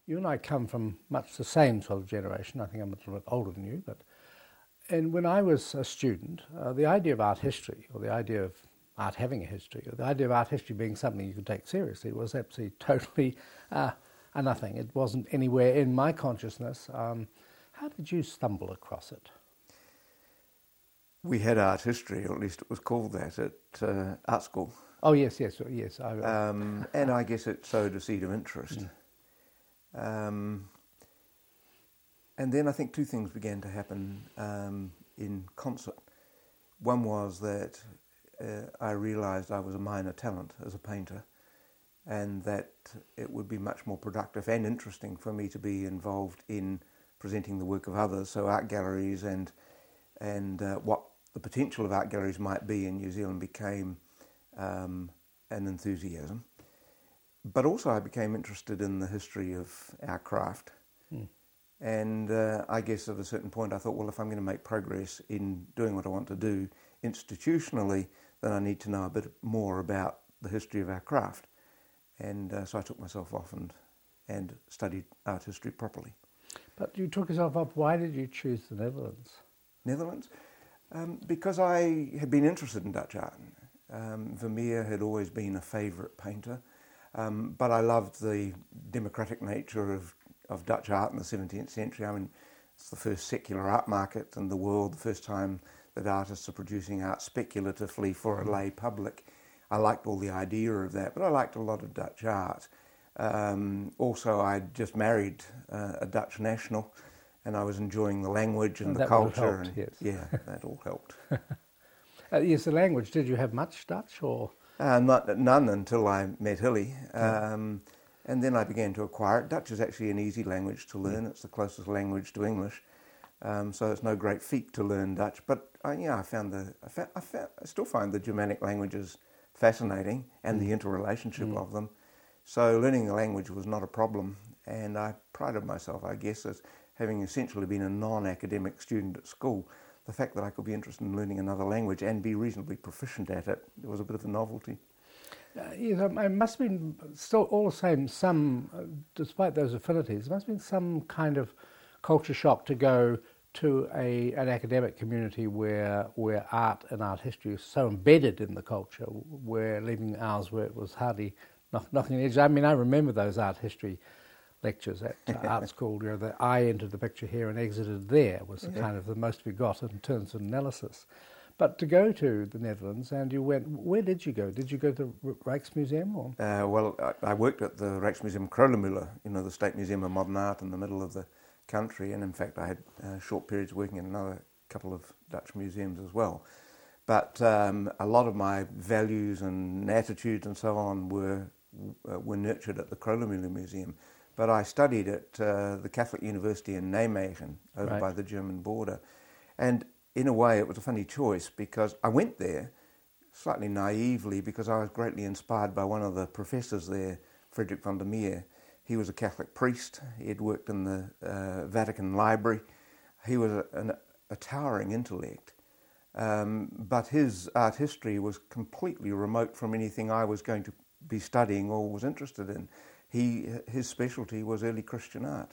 you and I come from much the same sort of generation. I think I'm a little bit older than you, and when I was a student, the idea of art history, or the idea of art having a history, or the idea of art history being something you could take seriously was absolutely totally a nothing. It wasn't anywhere in my consciousness. How did you stumble across it? We had art history, or at least it was called that, at art school. Oh, yes. And I guess it sowed a seed of interest. And then I think two things began to happen in concert. One was that I realised I was a minor talent as a painter, and that it would be much more productive and interesting for me to be involved in presenting the work of others, so art galleries and what the potential of art galleries might be in New Zealand became an enthusiasm. But also I became interested in the history of our craft. And I guess at a certain point I thought, well, if I'm going to make progress in doing what I want to do institutionally, then I need to know a bit more about the history of our craft. And so I took myself off and studied art history properly. But you took yourself off. Why did you choose the Netherlands? Netherlands? Because I had been interested in Dutch art. Vermeer had always been a favourite painter, but I loved the democratic nature of Dutch art in the 17th century. I mean, it's the first secular art market in the world, the first time that artists are producing art speculatively for a lay public. I liked all the idea of that, but I liked a lot of Dutch art. Also, I'd just married a Dutch national, and I was enjoying the language and the culture. Helped, yes. Yeah, that all helped. Yes, the language. Did you have much Dutch, or? None until I met Hilly. And then I began to acquire it. Dutch is actually an easy language to learn. It's the closest language to English, so it's no great feat to learn Dutch. But I still find the Germanic languages fascinating and the interrelationship of them. So learning the language was not a problem, and I prided myself, I guess, as having essentially been a non-academic student at school. The fact that I could be interested in learning another language and be reasonably proficient at it was a bit of a novelty. Yes, it must have been still all the same, despite those affinities, there must have been some kind of culture shock to go to an academic community where art and art history is so embedded in the culture, where leaving ours where it was hardly knocking the edge. I mean, I remember those art history lectures at art school, that I entered the picture here and exited there was kind of the most we got in terms of analysis. But to go to the Netherlands, and you went, where did you go? Did you go to the Rijksmuseum? Or? Well, I worked at the Rijksmuseum Krölermühle, the State Museum of Modern Art in the middle of the country, and in fact I had short periods working in another couple of Dutch museums as well. But a lot of my values and attitudes and so on were nurtured at the Krölermühle Museum. But I studied at the Catholic University in Nijmegen, over by the German border. And in a way, it was a funny choice because I went there slightly naively because I was greatly inspired by one of the professors there, Frederick van der Meer. He was a Catholic priest. He had worked in the Vatican Library. He was a towering intellect. But his art history was completely remote from anything I was going to be studying or was interested in. His specialty was early Christian art.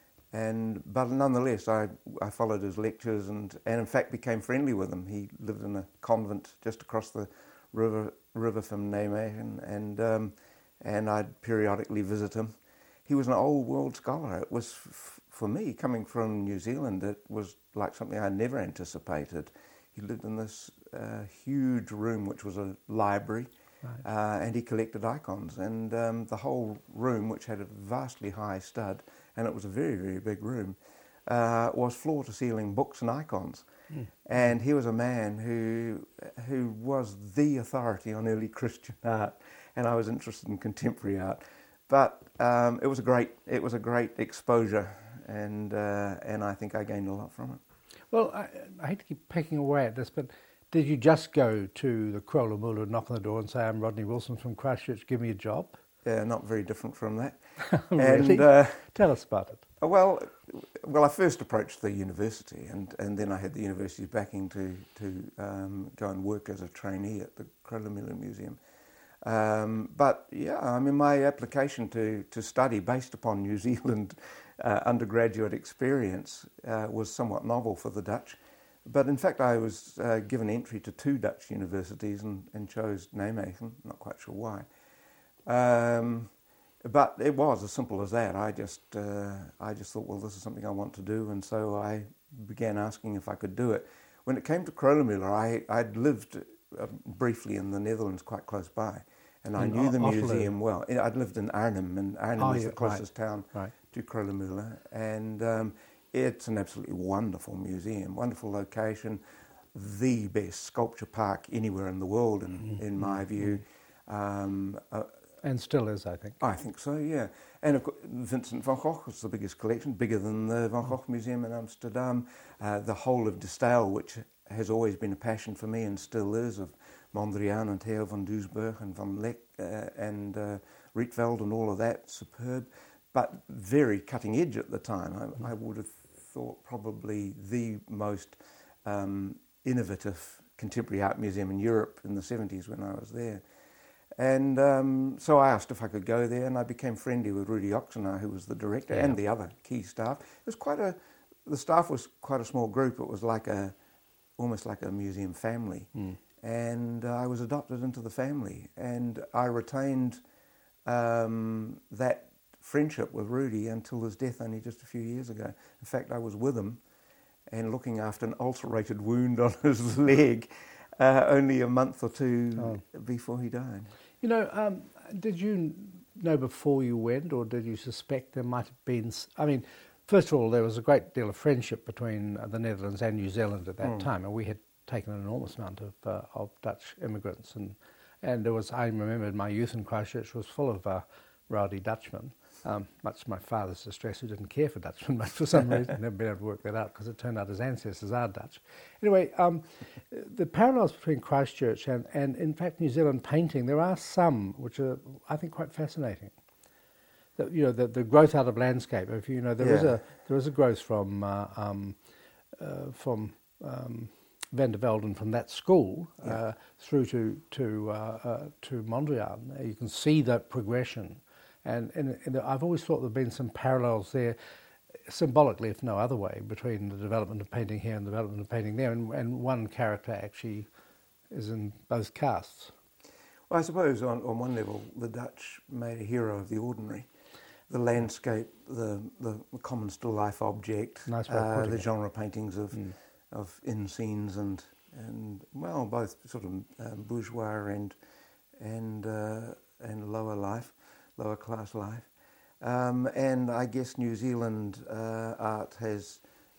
But nonetheless, I followed his lectures and in fact became friendly with him. He lived in a convent just across the river from Nijmegen, and I'd periodically visit him. He was an old world scholar. It was, for me, coming from New Zealand, it was like something I never anticipated. He lived in this huge room, which was a library, and he collected icons. And the whole room, which had a vastly high stud, and it was a very, very big room, was floor-to-ceiling books and icons. And he was a man who was the authority on early Christian art, and I was interested in contemporary art. But it was a great exposure, and I think I gained a lot from it. Well, I hate to keep pecking away at this, but did you just go to the Krölermühle and knock on the door and say, "I'm Rodney Wilson from Christchurch, give me a job"? Not very different from that. Really? Tell us about it. Well, I first approached the university, and then I had the university's backing to go and work as a trainee at the Krölermühle Museum. But yeah, I mean, my application to study based upon New Zealand undergraduate experience was somewhat novel for the Dutch. But in fact, I was given entry to 2 Dutch universities and chose Nijmegen, not quite sure why. But it was as simple as that. I just thought, well, this is something I want to do, and so I began asking if I could do it. When it came to Krölermüller, I'd lived briefly in the Netherlands, quite close by, and I knew the museum well. I'd lived in Arnhem, and Arnhem is the closest town to Krölermüller, and it's an absolutely wonderful museum, wonderful location, the best sculpture park anywhere in the world, in my view. And still is, I think. I think so, yeah. And of course, Vincent van Gogh is the biggest collection, bigger than the Van Gogh Museum in Amsterdam. The whole of De Stijl, which has always been a passion for me and still is, of Mondrian and Theo van Doesburg and Van Lek and Rietveld and all of that, superb, but very cutting edge at the time. I would have thought probably the most innovative contemporary art museum in Europe in the 70s when I was there. And so I asked if I could go there, and I became friendly with Rudi Oxenaar, who was the director, and the other key staff. It was the staff was quite a small group. It was almost like a museum family. And I was adopted into the family, and I retained that friendship with Rudi until his death only just a few years ago. In fact, I was with him and looking after an ulcerated wound on his leg only a month or 2 before he died. You know, did you know before you went, or did you suspect there might have been... I mean, first of all, there was a great deal of friendship between the Netherlands and New Zealand at that time, and we had taken an enormous amount of Dutch immigrants, and there was, I remember my youth in Christchurch was full of rowdy Dutchmen, much to my father's distress, who didn't care for Dutchmen, but for some reason never been able to work that out, because it turned out his ancestors are Dutch. Anyway, the parallels between Christchurch and in fact New Zealand painting, there are some which are, I think, quite fascinating. The growth out of landscape. If you know, there is a growth from Van der Velden, from that school through to Mondrian. You can see that progression, and I've always thought there've been some parallels there, symbolically, if no other way, between the development of painting here and the development of painting there, and one character actually is in both casts. Well, I suppose on one level, the Dutch made a hero of the ordinary. The landscape, the common still life object, the genre paintings of inn scenes and well, both sort of bourgeois and lower life, lower class life, and I guess New Zealand art has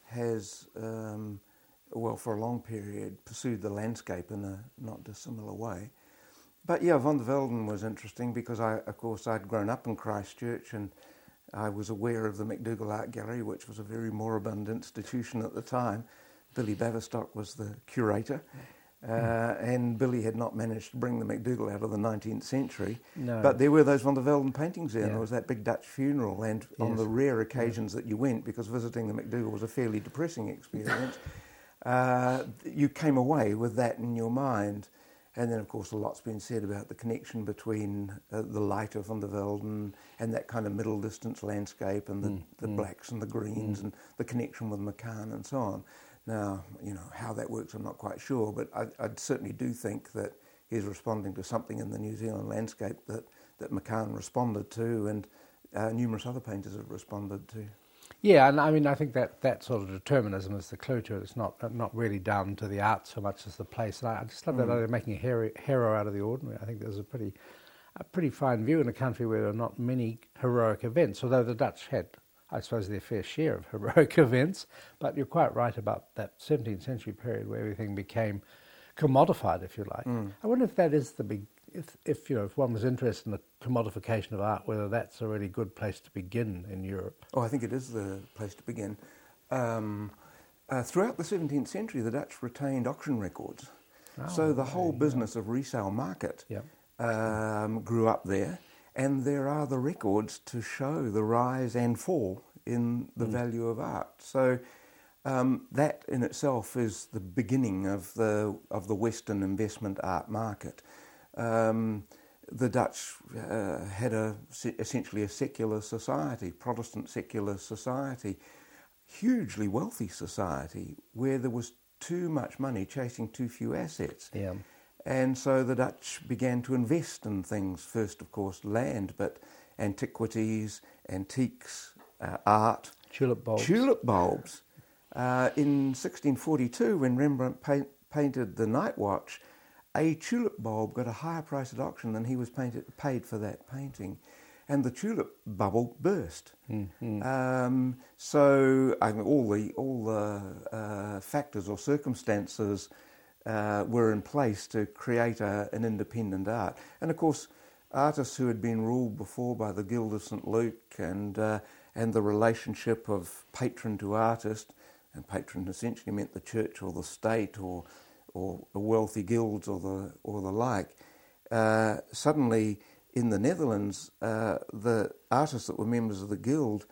well, for a long period pursued the landscape in a not dissimilar way. But yeah, Van der Velden was interesting because of course I'd grown up in Christchurch, and I was aware of the McDougall Art Gallery, which was a very moribund institution at the time. Billy Baverstock was the curator, and Billy had not managed to bring the McDougall out of the 19th century. No. But there were those Van der Velden paintings there, and there was that big Dutch funeral, and on the rare occasions that you went, because visiting the McDougall was a fairly depressing experience, you came away with that in your mind. And then, of course, a lot's been said about the connection between the light of Van der Velden and that kind of middle-distance landscape and the blacks and the greens and the connection with McCann and so on. Now, you know, how that works I'm not quite sure, but I certainly do think that he's responding to something in the New Zealand landscape that McCann responded to, and numerous other painters have responded to. Yeah, and I mean, I think that sort of determinism is the clue to it. It's not really down to the art so much as the place. And I just love that idea of making a hero out of the ordinary. I think there's a pretty fine view in a country where there are not many heroic events, although the Dutch had, I suppose, their fair share of heroic events. But you're quite right about that 17th century period where everything became commodified, if you like. I wonder if that is the big... If one was interested in the commodification of art, whether that's a really good place to begin in Europe. Oh, I think it is the place to begin. Throughout the 17th century, the Dutch retained auction records. So the whole business of resale market grew up there, and there are the records to show the rise and fall in the value of art. So that in itself is the beginning of the Western investment art market. the Dutch had essentially a secular society, Protestant secular society, hugely wealthy society, where there was too much money chasing too few assets. Yeah. And so the Dutch began to invest in things, first, of course, land, but antiquities, antiques, art. Tulip bulbs. Tulip bulbs. In 1642, when Rembrandt painted The Night Watch, a tulip bulb got a higher price at auction than he was paid for that painting. And the tulip bubble burst. Mm-hmm. So I mean, all the factors or circumstances were in place to create an independent art. And of course, artists who had been ruled before by the Guild of St. Luke and the relationship of patron to artist, and patron essentially meant the church or the state or the wealthy guilds or the like. Suddenly, in the Netherlands, the artists that were members of the guild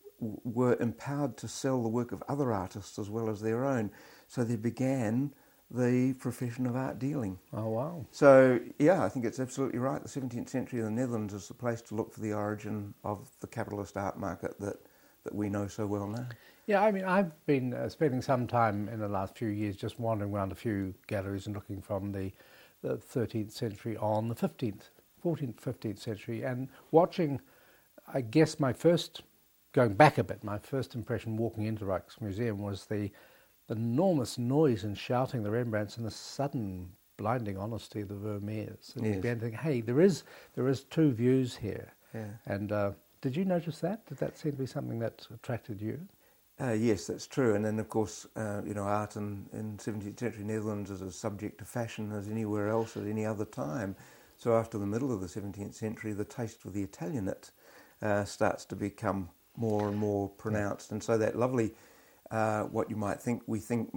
were empowered to sell the work of other artists as well as their own. So there began the profession of art dealing. Oh, wow. So, yeah, I think it's absolutely right. The 17th century in the Netherlands is the place to look for the origin of the capitalist art market that we know so well now. Yeah, I mean, I've been spending some time in the last few years just wandering around a few galleries and looking from the 13th century on, the 14th, 15th century, and watching, I guess going back a bit, my first impression walking into Rijksmuseum was the enormous noise and shouting the Rembrandts and the sudden blinding honesty of the Vermeers. And you began to think, hey, there is two views here. Yeah. And did you notice that? Did that seem to be something that attracted you? Yes, that's true. And then, of course, art in 17th century Netherlands is as subject to fashion as anywhere else at any other time. So after the middle of the 17th century, the taste for the Italianate starts to become more and more pronounced. And so that lovely, what you might think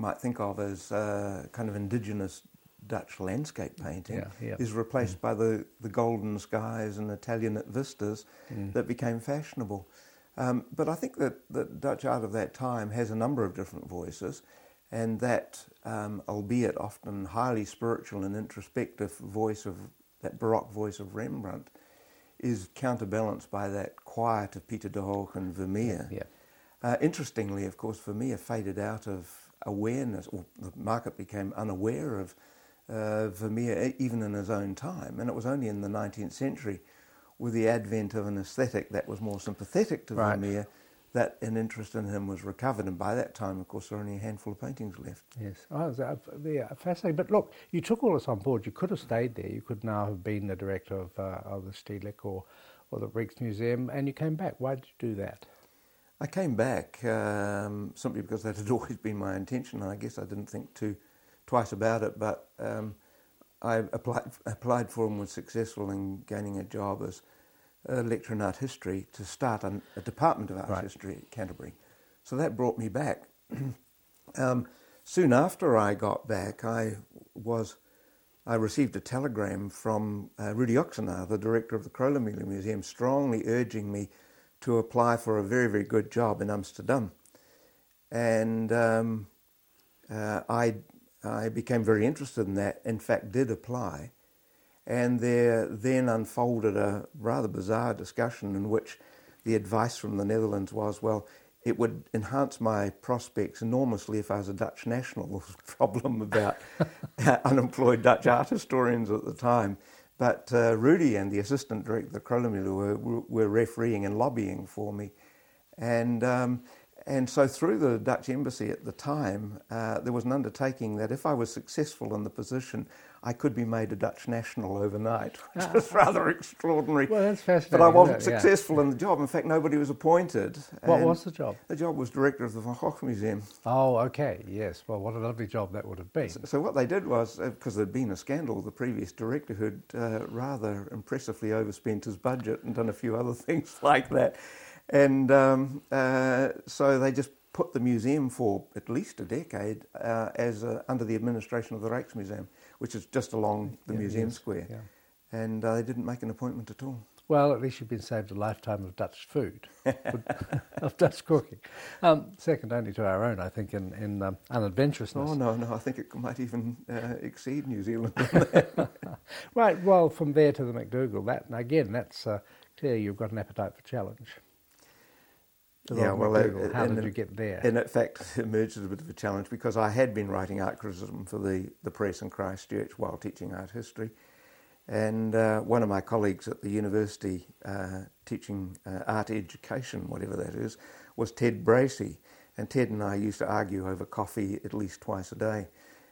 of as kind of indigenous Dutch landscape painting is replaced by the golden skies and Italianate vistas that became fashionable. But I think that Dutch art of that time has a number of different voices, and that, albeit often highly spiritual and introspective voice of that Baroque voice of Rembrandt, is counterbalanced by that quiet of Pieter de Hoogh and Vermeer. Interestingly, of course, Vermeer faded out of awareness, or the market became unaware of Vermeer even in his own time, and it was only in the 19th century, with the advent of an aesthetic that was more sympathetic to Vermeer, that an interest in him was recovered. And by that time, of course, there were only a handful of paintings left. Yes, fascinating. But look, you took all this on board. You could have stayed there. You could now have been the director of the Stedelijk or the Rijksmuseum, and you came back. Why did you do that? I came back simply because that had always been my intention, and I guess I didn't think twice about it, but I applied for and was successful in gaining a job as a lecturer in art history to start a department of art history at Canterbury. So that brought me back. Soon after I got back, I received a telegram from Rudy Oxenaar, the director of the Kröller-Müller Museum, strongly urging me to apply for a very, very good job in Amsterdam. And I became very interested in that, in fact did apply, and there then unfolded a rather bizarre discussion in which the advice from the Netherlands was, well, it would enhance my prospects enormously if I was a Dutch national. There was a problem about unemployed Dutch art historians at the time. But Rudy and the assistant director of the Kröller-Müller were refereeing and lobbying for me. And so through the Dutch embassy at the time, there was an undertaking that if I was successful in the position, I could be made a Dutch national overnight, which was rather extraordinary. Well, that's fascinating. But I wasn't successful in the job. In fact, nobody was appointed. What was the job? The job was director of the Van Gogh Museum. Oh, okay, yes. Well, what a lovely job that would have been. So what they did was, because there'd been a scandal, the previous director who'd rather impressively overspent his budget and done a few other things like that. And so they just put the museum for at least a decade as under the administration of the Rijksmuseum, which is just along the museum square. and they didn't make an appointment at all. Well, at least you've been saved a lifetime of Dutch food, of Dutch cooking. Second only to our own, I think, in unadventurousness. Oh, no, I think it might even exceed New Zealand. Right, well, from there to the McDougall, that's clear you've got an appetite for challenge. Yeah, well, how did you get there? And in fact, it emerged as a bit of a challenge because I had been writing art criticism for the press in Christchurch while teaching art history. And one of my colleagues at the university teaching art education, whatever that is, was Ted Bracey. And Ted and I used to argue over coffee at least twice a day,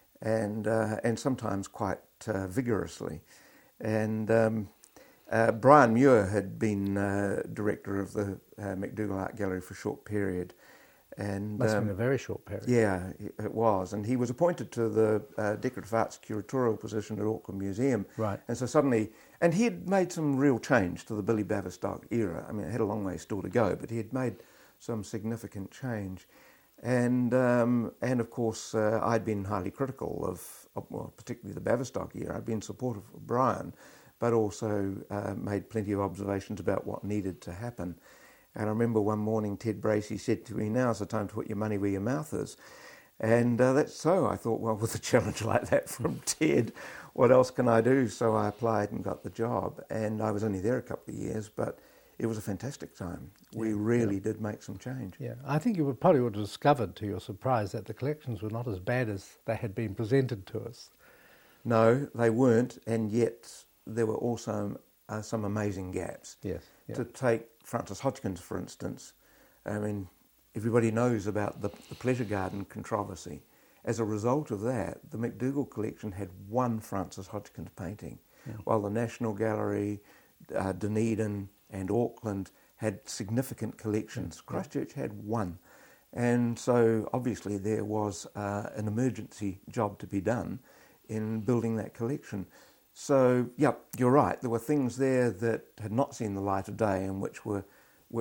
and sometimes quite vigorously. And Brian Muir had been director of the McDougall Art Gallery for a short period. And Must have been a very short period. Yeah, it was. And he was appointed to the Decorative Arts curatorial position at Auckland Museum. Right. And so suddenly, and he had made some real change to the Billy Baverstock era. I mean, it had a long way still to go, but he had made some significant change. And of course, I'd been highly critical of, well, particularly the Baverstock era. I'd been supportive of Brian, but also made plenty of observations about what needed to happen. And I remember one morning Ted Bracey said to me, "Now's the time to put your money where your mouth is." And that's so. I thought, well, with a challenge like that from Ted, what else can I do? So I applied and got the job. And I was only there a couple of years, but it was a fantastic time. We really did make some change. Yeah, I think you probably would have discovered to your surprise that the collections were not as bad as they had been presented to us. No, they weren't, and yet there were also some amazing gaps. Yes. Yeah. To take Francis Hodgkins, for instance, I mean, everybody knows about the Pleasure Garden controversy. As a result of that, the McDougall collection had one Francis Hodgkins painting, while the National Gallery, Dunedin and Auckland had significant collections. Christchurch had one. And so obviously there was an emergency job to be done in building that collection. So, yeah, you're right. There were things there that had not seen the light of day and which were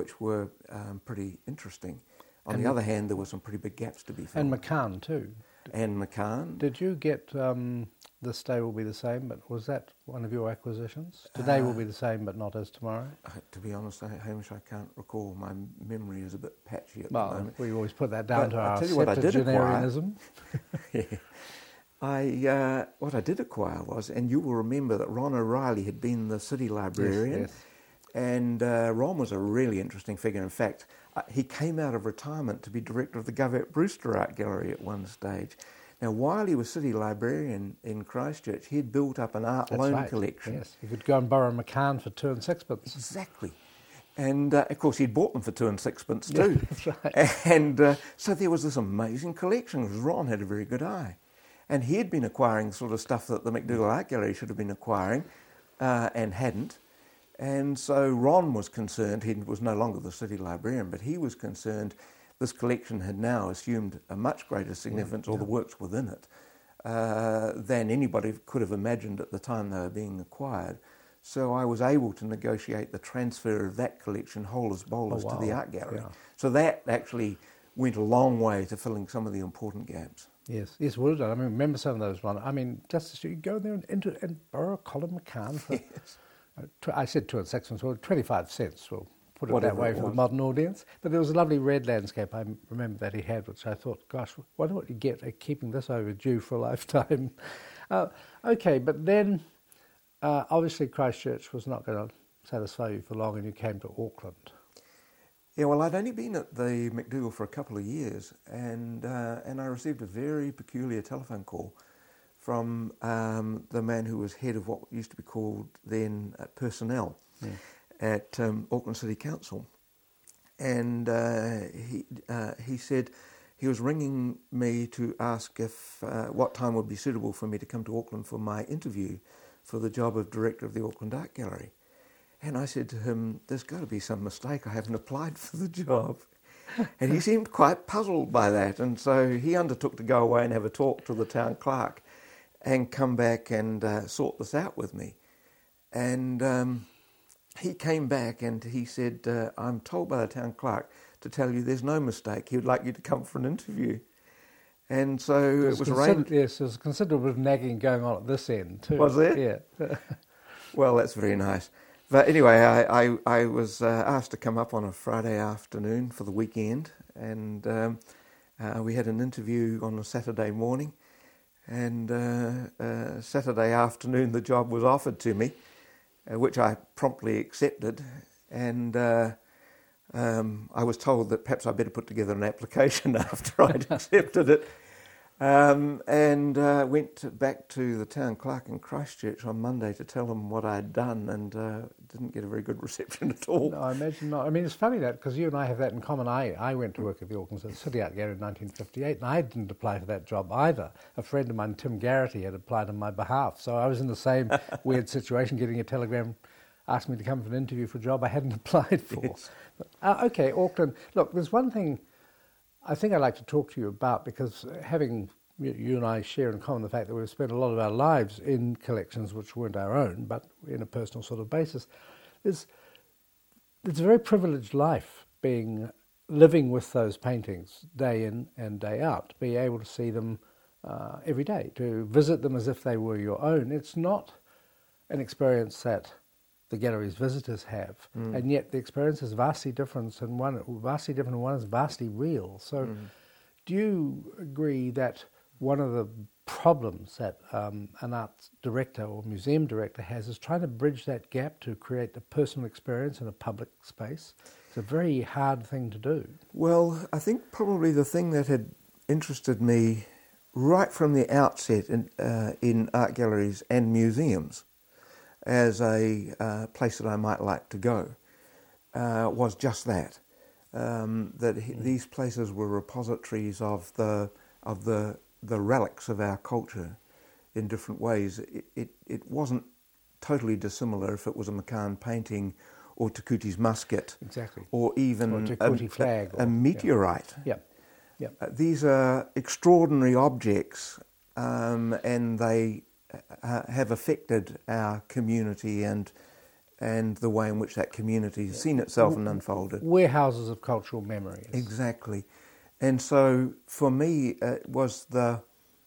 pretty interesting. On the other hand, there were some pretty big gaps to be filled. And McCann too. And McCann. Did you get This Day Will Be the Same, but was that one of your acquisitions? Today Will Be the Same, but not as tomorrow? To be honest, Hamish, I can't recall. My memory is a bit patchy at the moment. We always put that down to our septuagenarianism. Yeah. What I did acquire was, and you will remember that Ron O'Reilly had been the city librarian, yes. And Ron was a really interesting figure. In fact, he came out of retirement to be director of the Govett Brewster Art Gallery at one stage. Now, while he was city librarian in Christchurch, he had built up an art loan collection. Yes, you could go and borrow McCann for 2 and 6pence. Exactly. And, of course, he'd bought them for 2 and 6pence too. Yeah, that's right. And so there was this amazing collection, because Ron had a very good eye. And he had been acquiring sort of stuff that the McDougall Art Gallery should have been acquiring and hadn't. And so Ron was concerned, he was no longer the city librarian, but he was concerned this collection had now assumed a much greater significance, or the works within it, than anybody could have imagined at the time they were being acquired. So I was able to negotiate the transfer of that collection, whole as bowlers, to the art gallery. Yeah. So that actually went a long way to filling some of the important gaps. Yes, well done. I mean, remember some of those ones. I mean, just you go there and borrow a Colin McCann for, yes. I said 2 and 6pence, well, 25 cents, we'll put it Whatever that way for the modern audience. But there was a lovely red landscape, I remember, that he had, which I thought, gosh, wonder what you get at keeping this overdue for a lifetime. Okay, but then obviously Christchurch was not going to satisfy you for long, and you came to Auckland. Yeah, well, I'd only been at the McDougall for a couple of years, and I received a very peculiar telephone call from the man who was head of what used to be called then personnel at Auckland City Council. And he said he was ringing me to ask if what time would be suitable for me to come to Auckland for my interview for the job of director of the Auckland Art Gallery. And I said to him, there's got to be some mistake, I haven't applied for the job. And he seemed quite puzzled by that, and so he undertook to go away and have a talk to the town clerk and come back and sort this out with me. And he came back and he said, I'm told by the town clerk to tell you there's no mistake, he would like you to come for an interview. And so it was arranged. Yes, there's considerable nagging going on at this end too. Was there? Yeah. Well, that's very nice. But anyway, I was asked to come up on a Friday afternoon for the weekend, and we had an interview on a Saturday morning, and Saturday afternoon the job was offered to me, which I promptly accepted, and I was told that perhaps I better put together an application after I'd accepted it. And went back to the town clerk in Christchurch on Monday to tell him what I'd done, and didn't get a very good reception at all. No, I imagine not. I mean, it's funny that, because you and I have that in common. I went to work at the Auckland City Art Gallery in 1958, and I didn't apply for that job either. A friend of mine, Tim Garrity, had applied on my behalf, so I was in the same weird situation, getting a telegram asking me to come for an interview for a job I hadn't applied for. Yes. Okay, Auckland. Look, there's one thing I think I'd like to talk to you about, because having you and I share in common the fact that we've spent a lot of our lives in collections which weren't our own, but in a personal sort of basis, it's a very privileged life living with those paintings day in and day out, to be able to see them every day, to visit them as if they were your own. It's not an experience that the gallery's visitors have, and yet the experience is vastly different, and one is vastly real. So do you agree that one of the problems that an art director or museum director has is trying to bridge that gap to create a personal experience in a public space? It's a very hard thing to do. Well, I think probably the thing that had interested me right from the outset in art galleries and museums as a place that I might like to go was just that. These places were repositories of the relics of our culture in different ways. It wasn't totally dissimilar if it was a McCann painting or Te Kuti's musket, exactly, or even or Te Kuti flag, a meteorite. Yeah. These are extraordinary objects, and they have affected our community and the way in which that community has seen itself and unfolded. Warehouses of cultural memories. Exactly. And so for me, it was the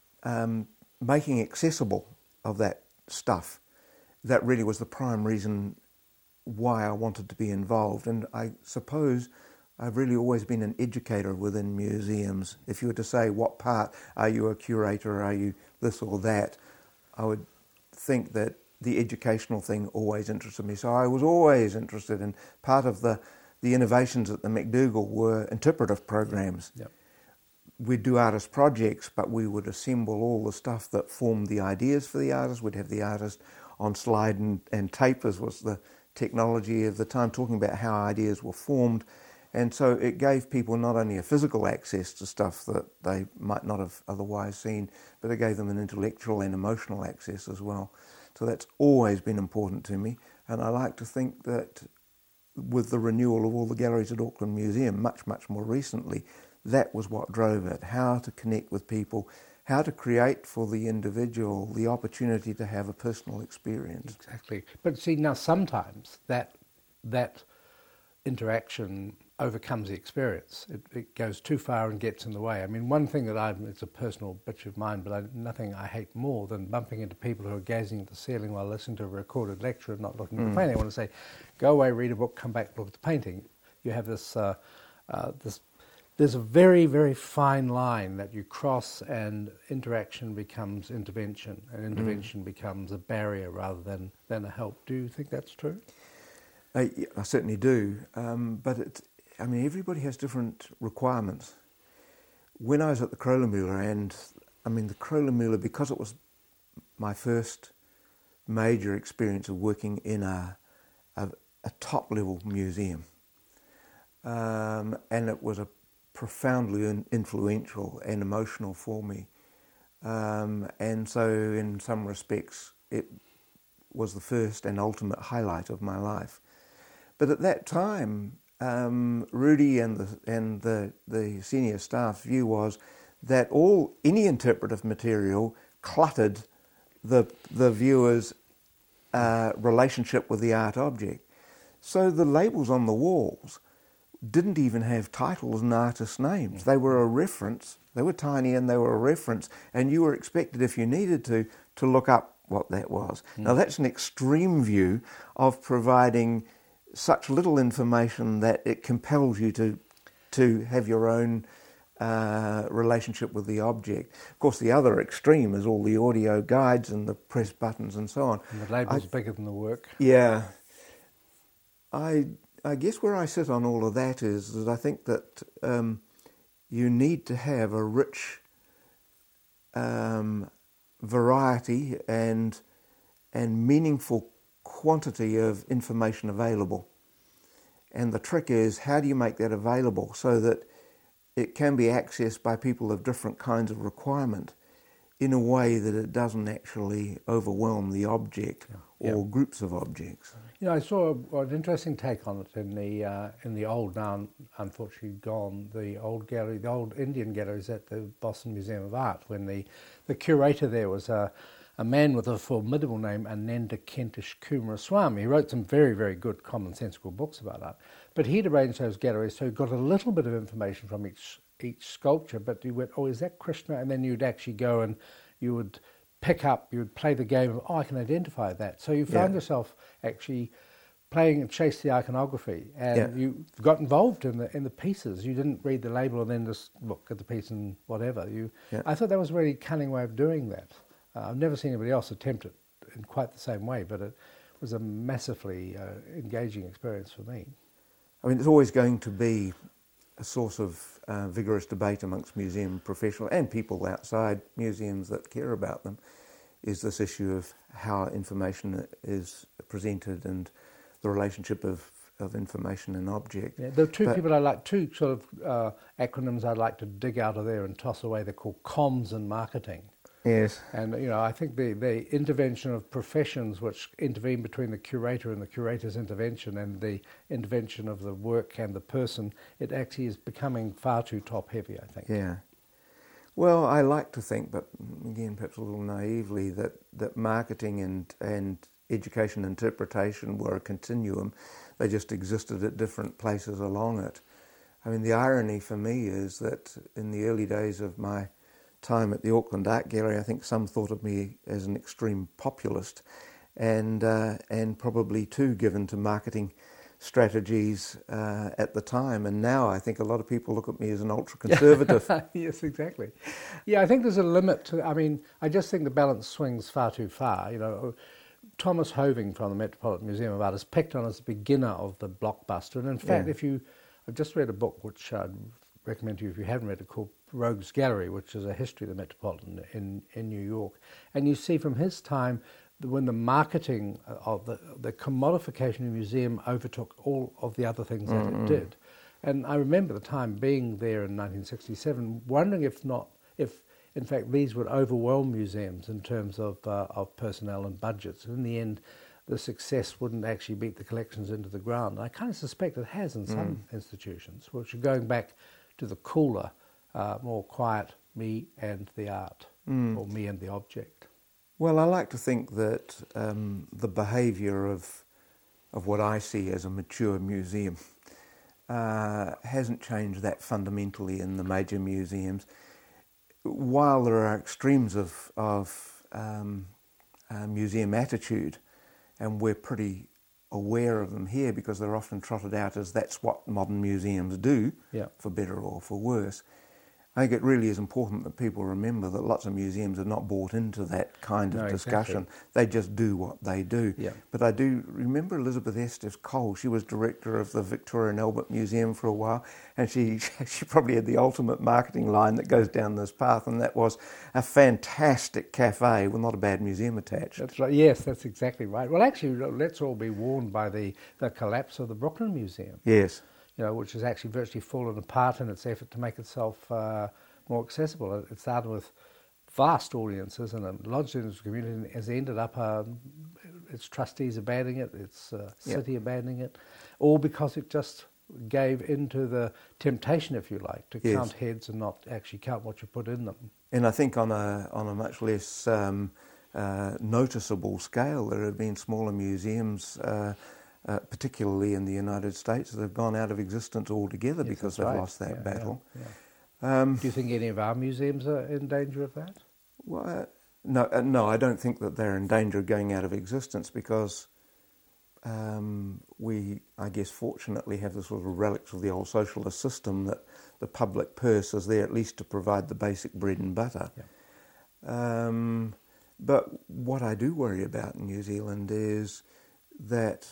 making accessible of that stuff that really was the prime reason why I wanted to be involved. And I suppose I've really always been an educator within museums. If you were to say, what part, are you a curator, are you this or that, I would think that the educational thing always interested me. So I was always interested in part of the innovations at the MacDougall were interpretive programs. Yep. We'd do artist projects, but we would assemble all the stuff that formed the ideas for the artist. We'd have the artist on slide and tape, as was the technology of the time, talking about how ideas were formed. And so it gave people not only a physical access to stuff that they might not have otherwise seen, but it gave them an intellectual and emotional access as well. So that's always been important to me. And I like to think that with the renewal of all the galleries at Auckland Museum, much, much more recently, that was what drove it, how to connect with people, how to create for the individual the opportunity to have a personal experience. Exactly. But see, now sometimes that interaction overcomes the experience. It goes too far and gets in the way. I mean, one thing that it's a personal bitch of mine, but nothing I hate more than bumping into people who are gazing at the ceiling while listening to a recorded lecture and not looking at the painting. I want to say, go away, read a book, come back, look at the painting. You have this, there's a very, very fine line that you cross, and interaction becomes intervention, and intervention becomes a barrier rather than a help. Do you think that's true? I certainly do, but everybody has different requirements. When I was at the Kröller-Müller, and the Kröller-Müller, because it was my first major experience of working in a top-level museum, and it was a profoundly influential and emotional for me, and so in some respects it was the first and ultimate highlight of my life. But at that time, Rudy and the senior staff's view was that any interpretive material cluttered the viewer's relationship with the art object. So the labels on the walls didn't even have titles and artist names. They were a reference. They were tiny and they were a reference. And you were expected, if you needed to look up what that was. Now that's an extreme view of providing such little information that it compels you to have your own relationship with the object. Of course, the other extreme is all the audio guides and the press buttons and so on. And the label's bigger than the work. Yeah. I guess where I sit on all of that is that I think that you need to have a rich variety and meaningful quantity of information available. And the trick is, how do you make that available so that it can be accessed by people of different kinds of requirement in a way that it doesn't actually overwhelm the object or groups of objects? You know, I saw an interesting take on it in the old, now unfortunately gone, the old gallery, the old Indian galleries at the Boston Museum of Art, when the curator there was a man with a formidable name, Ananda Kentish Kumaraswamy. He wrote some very, very good commonsensical books about art. But he'd arranged those galleries so he got a little bit of information from each sculpture, but you went, oh, is that Krishna? And then you'd actually go and you would pick up, you would play the game of, oh, I can identify that. So you found yourself actually playing and chase the iconography, and you got involved in the pieces. You didn't read the label and then just look at the piece and whatever. I thought that was a really cunning way of doing that. I've never seen anybody else attempt it in quite the same way, but it was a massively engaging experience for me. I mean, it's always going to be a source of vigorous debate amongst museum professionals and people outside museums that care about them, is this issue of how information is presented and the relationship of information and object. Yeah, there are two sort of acronyms I'd like to dig out of there and toss away. They're called comms and marketing. Yes. And, you know, I think the intervention of professions which intervene between the curator and the curator's intervention and the intervention of the work and the person, it actually is becoming far too top-heavy, I think. Yeah. Well, I like to think, but again, perhaps a little naively, that marketing and education interpretation were a continuum. They just existed at different places along it. I mean, the irony for me is that in the early days of my time at the Auckland Art Gallery, I think some thought of me as an extreme populist and probably too given to marketing strategies at the time. And now I think a lot of people look at me as an ultra-conservative. Yes, exactly. Yeah, I think there's a limit to, I mean, I just think the balance swings far too far. You know, Thomas Hoving from the Metropolitan Museum of Art is picked on as the beginner of the blockbuster. And in fact, I've just read a book which I'd recommend to you if you haven't read it, called Rogues Gallery, which is a history of the Metropolitan in New York. And you see from his time when the marketing of the commodification of the museum overtook all of the other things that it did. And I remember the time being there in 1967, wondering if in fact these would overwhelm museums in terms of personnel and budgets. And in the end, the success wouldn't actually beat the collections into the ground. And I kind of suspect it has in some institutions, which are going back to the cooler, more quiet me and the art, or me and the object. Well, I like to think that the behaviour of what I see as a mature museum hasn't changed that fundamentally in the major museums. While there are extremes of museum attitude, and we're pretty aware of them here because they're often trotted out as that's what modern museums do, for better or for worse. I think it really is important that people remember that lots of museums are not bought into that kind of discussion. Exactly. They just do what they do. Yeah. But I do remember Elizabeth Estes Cole. She was director of the Victoria and Albert Museum for a while, and she probably had the ultimate marketing line that goes down this path, and that was a fantastic cafe with not a bad museum attached. That's right. Yes, that's exactly right. Well, actually, let's all be warned by the collapse of the Brooklyn Museum. Yes. You know, which has actually virtually fallen apart in its effort to make itself more accessible. It started with vast audiences and a large community, and has ended up its trustees abandoning it, its city abandoning it, all because it just gave into the temptation, if you like, to count heads and not actually count what you put in them. And I think on a much less noticeable scale, there have been smaller museums, particularly in the United States, that have gone out of existence altogether because they've lost that battle. Do you think any of our museums are in danger of that? Well, No, I don't think that they're in danger of going out of existence because we, I guess, fortunately have the sort of relics of the old socialist system that the public purse is there at least to provide the basic bread and butter. Yeah. But what I do worry about in New Zealand is that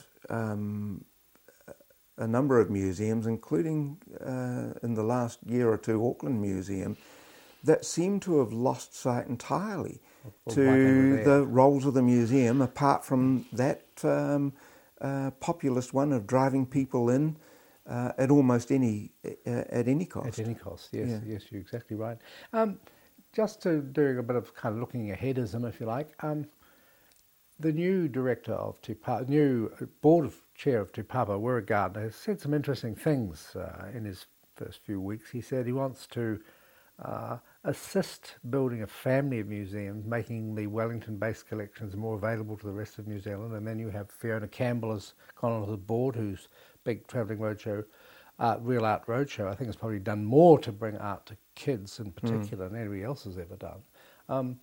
a number of museums, including in the last year or two Auckland Museum, that seem to have lost sight entirely to the roles of the museum, apart from that populist one of driving people in at almost any cost. At any cost, yes, Yeah. yes, you're exactly right. Just to doing a bit of kind of looking aheadism, if you like, the new director of Te Papa, new board of chair of Te Papa, Wira Gardner, has said some interesting things in his first few weeks. He said he wants to assist building a family of museums, making the Wellington-based collections more available to the rest of New Zealand. And then you have Fiona Campbell has gone onto the board, whose big travelling roadshow, Real Art Roadshow, I think has probably done more to bring art to kids in particular than anybody else has ever done.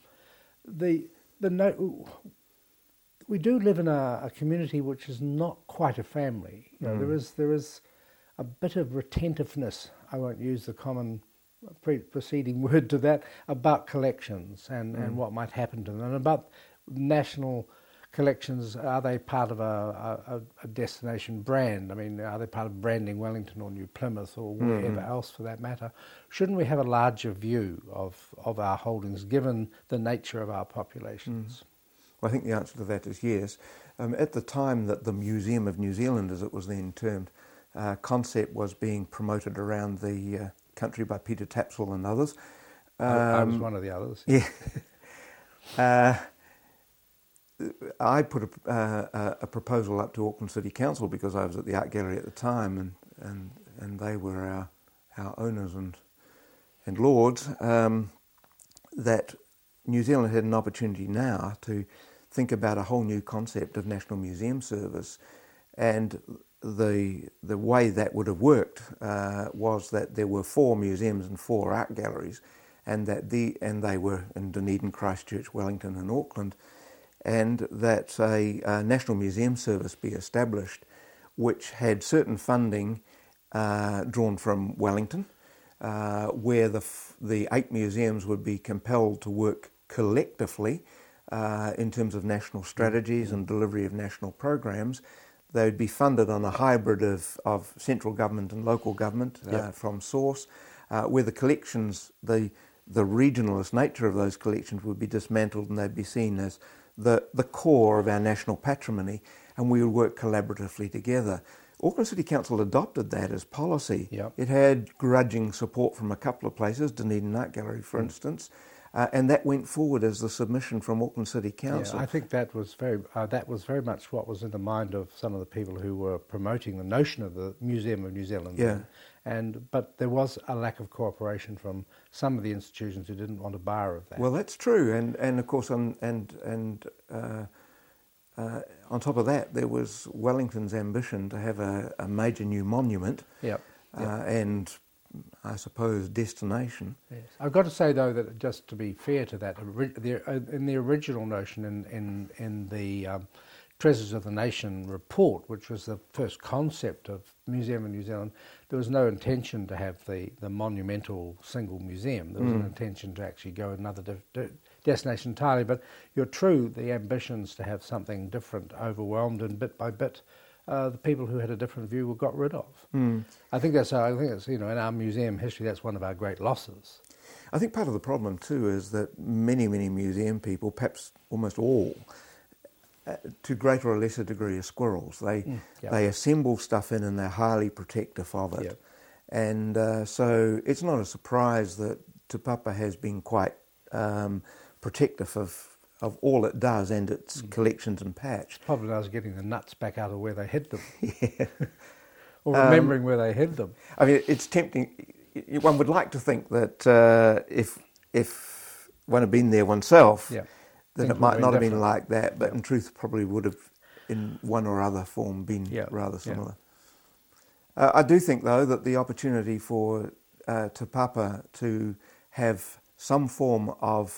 We do live in a community which is not quite a family. You know, there is a bit of retentiveness, I won't use the common preceding word to that, about collections and what might happen to them, and about national collections. Are they part of a destination brand? I mean, are they part of branding Wellington or New Plymouth or wherever else for that matter? Shouldn't we have a larger view of our holdings given the nature of our populations? Well, I think the answer to that is yes. At the time that the Museum of New Zealand, as it was then termed, concept was being promoted around the country by Peter Tapsell and others. I was one of the others. Yeah. I put a proposal up to Auckland City Council because I was at the Art Gallery at the time, and they were our owners and lords, that New Zealand had an opportunity now to think about a whole new concept of National Museum Service, and the way that would have worked was that there were 4 museums and 4 art galleries, and they were in Dunedin, Christchurch, Wellington, and Auckland, and that a National Museum Service be established, which had certain funding drawn from Wellington, where the 8 museums would be compelled to work collectively in terms of national strategies and delivery of national programs. They would be funded on a hybrid of central government and local government from source, where the collections, the regionalist nature of those collections would be dismantled and they'd be seen as the core of our national patrimony, and we would work collaboratively together. Auckland City Council adopted that as policy. Yep. It had grudging support from a couple of places, Dunedin Art Gallery, for instance, and that went forward as the submission from Auckland City Council. Yeah, I think that was very much what was in the mind of some of the people who were promoting the notion of the Museum of New Zealand. Yeah. But there was a lack of cooperation from some of the institutions who didn't want a bar of that. Well, that's true, and of course, on top of that, there was Wellington's ambition to have a major new monument, and I suppose destination. Yes. I've got to say though that just to be fair to that, in the original notion in the Treasures of the Nation report, which was the first concept of Museum of New Zealand, there was no intention to have the monumental single museum. There was an intention to actually go another destination entirely. But you're true, the ambitions to have something different overwhelmed, and bit by bit, the people who had a different view were got rid of. I think that's in our museum history, that's one of our great losses. I think part of the problem too is that many museum people, perhaps almost all, to greater or lesser degree, are squirrels. They assemble stuff in and they're highly protective of it. Yep. And so it's not a surprise that Te Papa has been quite protective of all it does and its collections and patch. Probably I was getting the nuts back out of where they hid them. Or remembering where they hid them. I mean, it's tempting. One would like to think that if one had been there oneself, then it might not have been like that, but in truth probably would have, in one or other form, been rather similar. I do think, though, that the opportunity for Te Papa to have some form of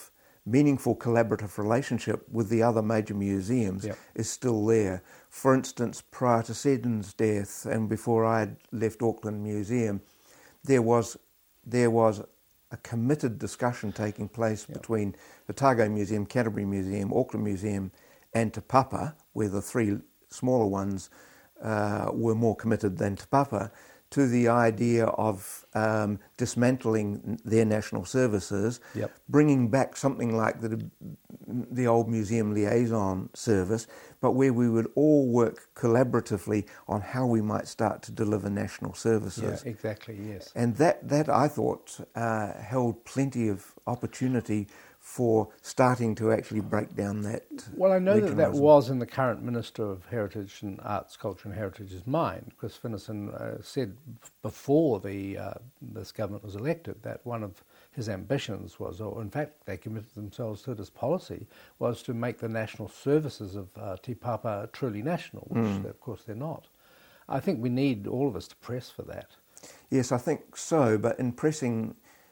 meaningful collaborative relationship with the other major museums is still there. For instance, prior to Seddon's death and before I had left Auckland Museum, there was a committed discussion taking place between Otago Museum, Canterbury Museum, Auckland Museum and Te Papa, where the three smaller ones were more committed than Te Papa, to the idea of dismantling their national services, bringing back something like the old museum liaison service, but where we would all work collaboratively on how we might start to deliver national services. Yeah, exactly, yes. And that I thought held plenty of opportunity for starting to actually break down that. Well, I know that was in the current Minister of Heritage and Arts, Culture and Heritage's mind. Chris Finnison said before this government was elected that one of his ambitions was, or in fact they committed themselves to this policy, was to make the national services of Te Papa truly national, which of course they're not. I think we need all of us to press for that. Yes, I think so, but in pressing,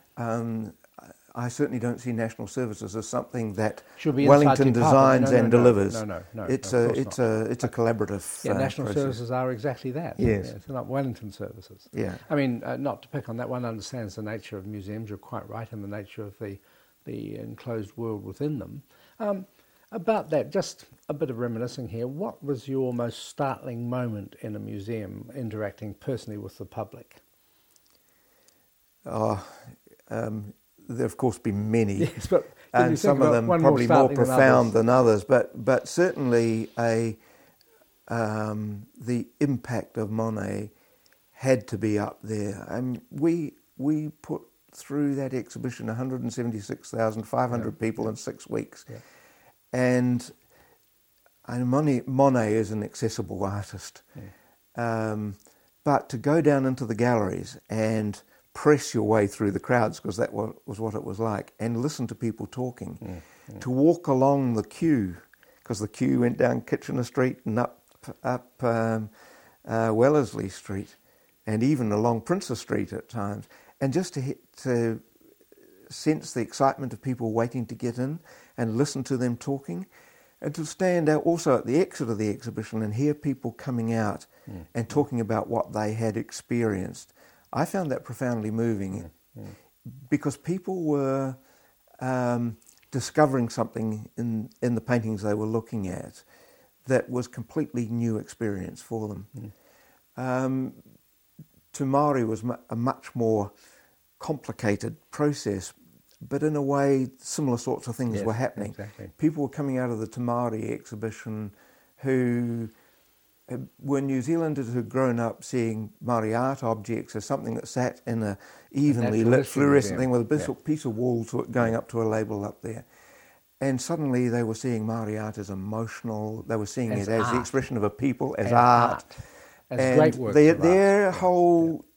I certainly don't see national services as something that Wellington designs and delivers. No. It's a collaborative. National process. services are exactly that. Yes, it's not Wellington services. Yeah, I mean, not to pick on that. One understands the nature of museums. You're quite right, and the nature of the enclosed world within them. About that, just a bit of reminiscing here. What was your most startling moment in a museum interacting personally with the public? There have, of course, been many, yes, but and some of them probably more profound than others. But certainly the impact of Monet had to be up there. We put through that exhibition 176,500 people in 6 weeks, and Monet is an accessible artist. But to go down into the galleries and press your way through the crowds, because that was what it was like, and listen to people talking, to walk along the queue, because the queue went down Kitchener Street and up Wellesley Street, and even along Princes Street at times, and just to sense the excitement of people waiting to get in and listen to them talking, and to stand out also at the exit of the exhibition and hear people coming out and talking about what they had experienced. I found that profoundly moving because people were discovering something in the paintings they were looking at that was completely new experience for them. Te Māori was a much more complicated process, but in a way similar sorts of things were happening. Exactly. People were coming out of the Te Māori exhibition who were New Zealanders who'd grown up seeing Māori art objects as something that sat in a evenly lit fluorescent thing with a piece of wall going up to a label up there. And suddenly they were seeing Māori art as emotional, they were seeing it as the expression of a people, as art. As and great works of their art. whole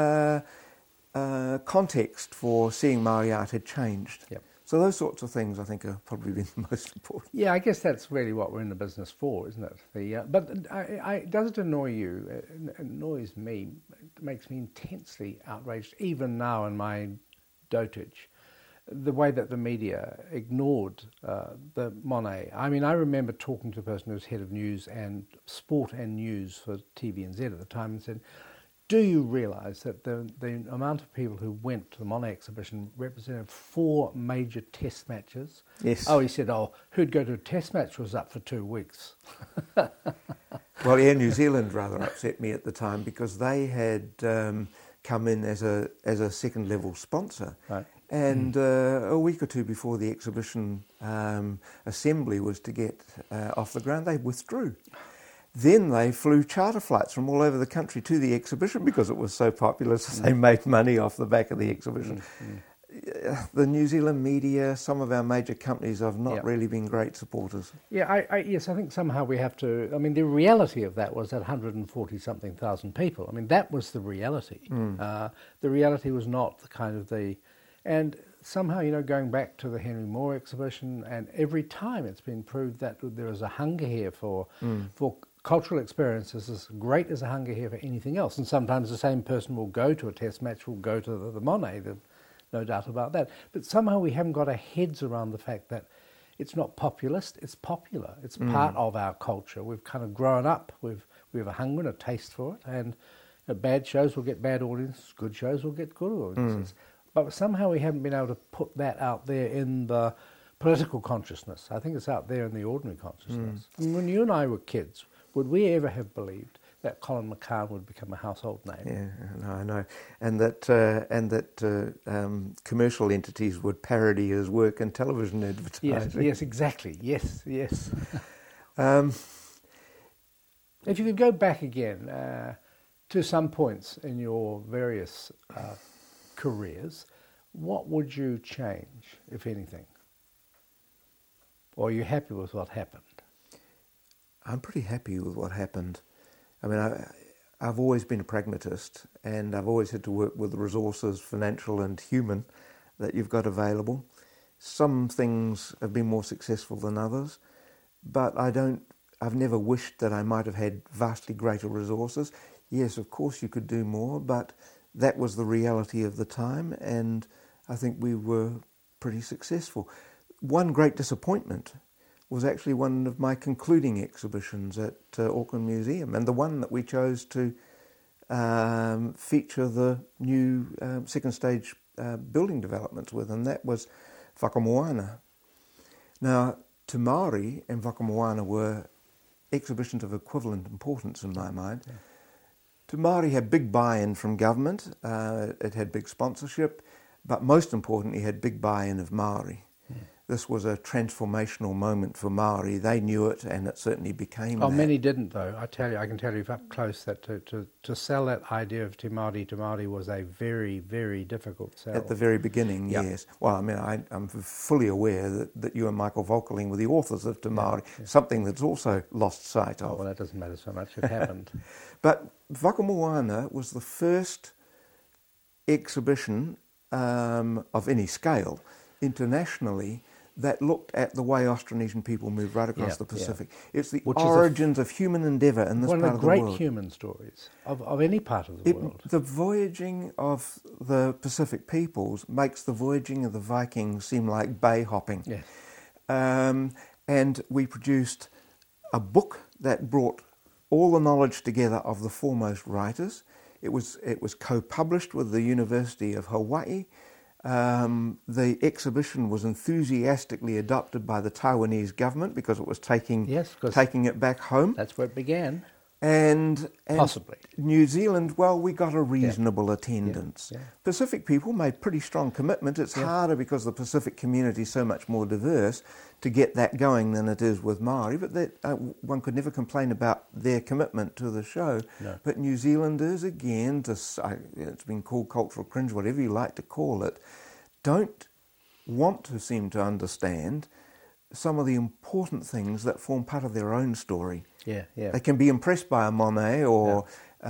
context for seeing Māori art had changed. Yep. So those sorts of things, I think, have probably been the most important. Yeah, I guess that's really what we're in the business for, isn't it? But does it annoy you? It annoys me. It makes me intensely outraged, even now in my dotage, the way that the media ignored the Monet. I mean, I remember talking to the person who was head of news and sport and news for TVNZ at the time and said, do you realise that the amount of people who went to the Monet exhibition represented 4 major test matches? Yes. Oh, he said, who'd go to a test match was up for 2 weeks. Well, Air New Zealand rather upset me at the time because they had come in as a second level sponsor. Right. And a week or two before the exhibition assembly was to get off the ground, they withdrew. Then they flew charter flights from all over the country to the exhibition because it was so popular, so they made money off the back of the exhibition. The New Zealand media, some of our major companies have not really been great supporters. Yeah, yes, I think somehow we have to... I mean, the reality of that was that 140-something thousand people. I mean, that was the reality. The reality was not the kind of the... And somehow, going back to the Henry Moore exhibition, and every time it's been proved that there is a hunger here for cultural experiences as great as a hunger here for anything else. And sometimes the same person will go to a test match, will go to the Monet, the no doubt about that. But somehow we haven't got our heads around the fact that it's not populist, it's popular. It's part of our culture. We've kind of grown up, we have a hunger and a taste for it, and bad shows will get bad audiences, good shows will get good audiences. But somehow we haven't been able to put that out there in the political consciousness. I think it's out there in the ordinary consciousness. And when you and I were kids, would we ever have believed that Colin McCann would become a household name? Yeah, no, I know, and that commercial entities would parody his work in television advertising. Yes, exactly. Yes. If you could go back again to some points in your various careers, what would you change, if anything? Or are you happy with what happened? I'm pretty happy with what happened. I mean, I've always been a pragmatist, and I've always had to work with the resources, financial and human, that you've got available. Some things have been more successful than others, but I've never wished that I might have had vastly greater resources. Yes, of course you could do more, but that was the reality of the time, and I think we were pretty successful. One great disappointment was actually one of my concluding exhibitions at Auckland Museum, and the one that we chose to feature the new second stage building developments with, and that was Whakamoana. Now, Te Māori and Whakamoana were exhibitions of equivalent importance in my mind. Yeah. Te Māori had big buy-in from government, it had big sponsorship, but most importantly had big buy-in of Māori. Yeah. This was a transformational moment for Māori. They knew it, and it certainly became that. Many didn't, though. I can tell you up close that to sell that idea of Te Māori was a very, very difficult sell. At the very beginning, yep. Yes. Well, I mean, I'm fully aware that you and Michael Volkeling were the authors of Te Māori, something that's also lost sight of. Oh, well, that doesn't matter so much. It happened. But Whakamoana was the first exhibition of any scale internationally that looked at the way Austronesian people moved right across the Pacific. Yeah. It's the origins of human endeavour in this part of the world. One of the great human stories of any part of the world. The voyaging of the Pacific peoples makes the voyaging of the Vikings seem like bay hopping. Yeah. And we produced a book that brought all the knowledge together of the foremost writers. It was co-published with the University of Hawaii. The exhibition was enthusiastically adopted by the Taiwanese government because it was taking it back home. That's where it began. And possibly New Zealand, well, we got a reasonable attendance. Yeah. Pacific people made pretty strong commitment. It's harder because the Pacific community is so much more diverse to get that going than it is with Māori, but one could never complain about their commitment to the show. No. But New Zealanders, again, it's been called cultural cringe, whatever you like to call it, don't want to seem to understand some of the important things that form part of their own story. Yeah. They can be impressed by a Monet or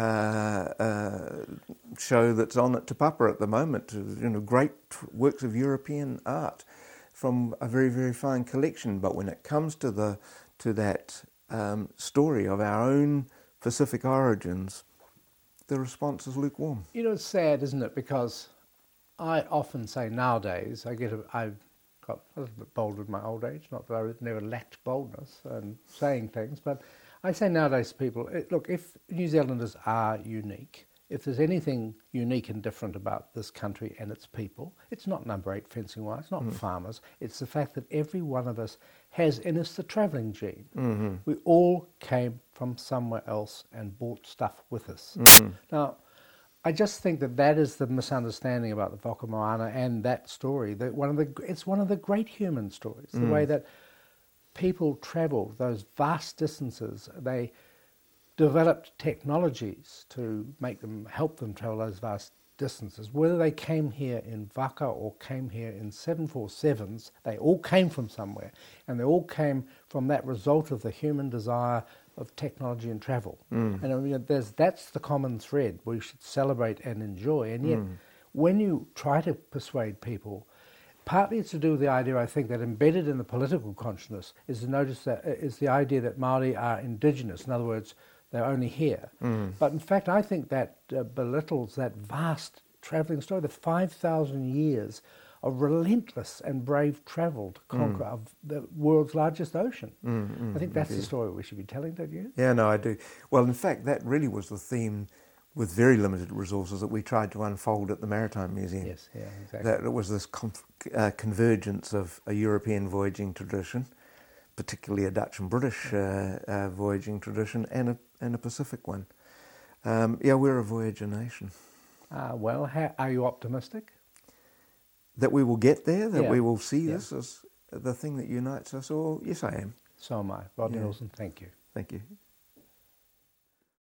show that's on at Te Papa at the moment, great works of European art from a very, very fine collection. But when it comes to that story of our own Pacific origins, the response is lukewarm. It's sad, isn't it? Because I often say nowadays, I've got a little bit bold in my old age, not that I never lacked boldness and saying things, but I say nowadays to people, look, if New Zealanders are unique, if there's anything unique and different about this country and its people, it's not number 8 fencing wire, it's not farmers, it's the fact that every one of us has in us the travelling gene. Mm-hmm. We all came from somewhere else and brought stuff with us. Mm-hmm. Now, I just think that is the misunderstanding about the Whakamoana and that story. That it's one of the great human stories. The way that people travelled those vast distances, they developed technologies to help them travel those vast distances. Whether they came here in Waka or came here in 747s, they all came from somewhere, and they all came from that result of the human desire of technology and travel. And that's the common thread we should celebrate and enjoy. And yet, when you try to persuade people, partly it's to do with the idea, I think, that embedded in the political consciousness is the idea that Māori are indigenous. In other words, they're only here. But in fact, I think that belittles that vast travelling story, the 5,000 years of relentless and brave travel to conquer of the world's largest ocean. I think that's the story we should be telling, don't you? Yeah, no, I do. Well, in fact, that really was the theme with very limited resources that we tried to unfold at the Maritime Museum. Yes, yeah, exactly. That it was this convergence of a European voyaging tradition, particularly a Dutch and British voyaging tradition, and a Pacific one. Yeah, we're a voyager nation. Well, are you optimistic? That we will get there, that Yeah. we will see Yeah. this as the thing that unites us all? Yes, I am. So am I. Rod Yeah. Nielsen, thank you. Thank you.